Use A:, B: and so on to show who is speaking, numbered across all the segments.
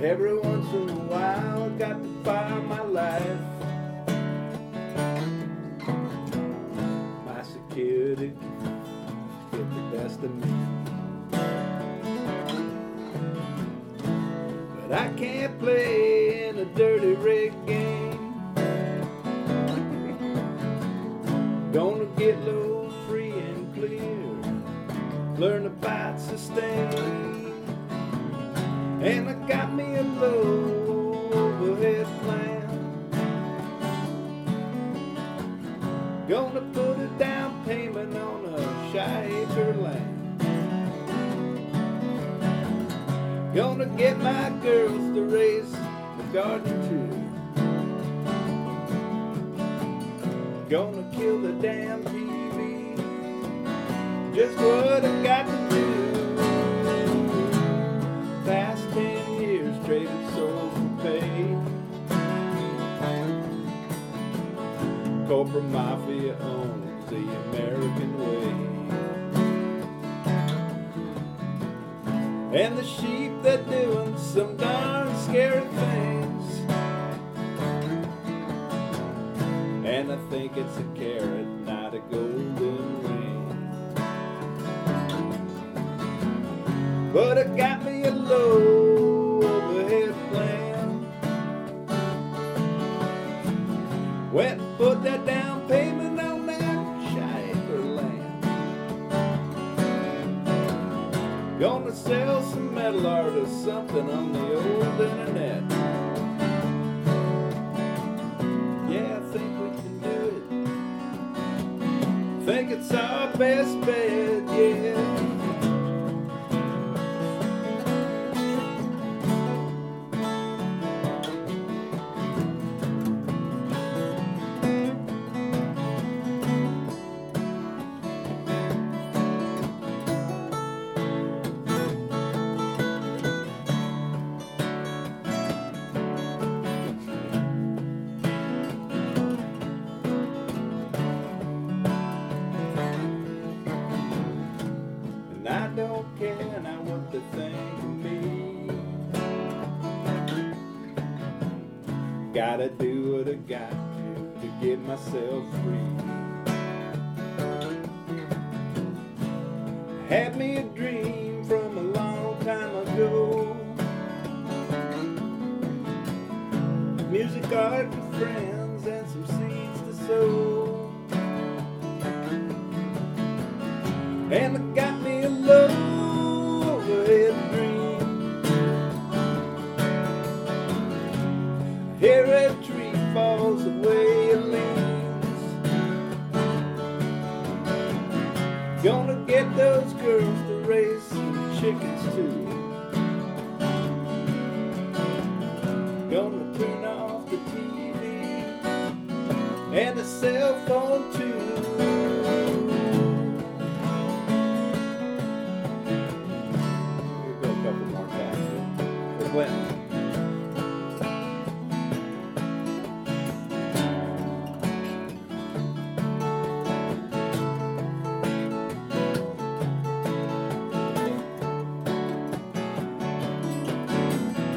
A: Every once in a while, I got to fire my life. My security get the best of me. But I can't play in a dirty rig game. Gonna get low, free and clear. Learn about sustain. And I got me a low overhead plan. Gonna put a down payment on a shy-acre land. Gonna get my girls to raise the garden too. Gonna kill the damn TV. Just what I got to do. Past 10 years traded soul for pay. Corporate mafia owns the American way. And the sheep, they're doing some darn scary things. And I think it's a carrot, not a golden ring. But it got me a low overhead plan. Went and put that down payment on that shy-acre land. Gonna sell some metal art or something on the old internet. Yeah, I think we can do it. Think it's our best bet, yeah. I don't care now what they think of me. Gotta do what I got to get myself free. Had me a dream from a long time ago. Music, art with friends and some seeds to sow. And it got me a low overhead dream. Here a tree falls away it leans. Gonna get those girls to raise some chickens too. Gonna turn off the TV and the cell phone too. Clinton.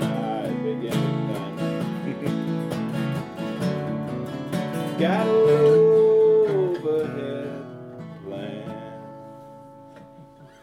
A: Big end done. Got a little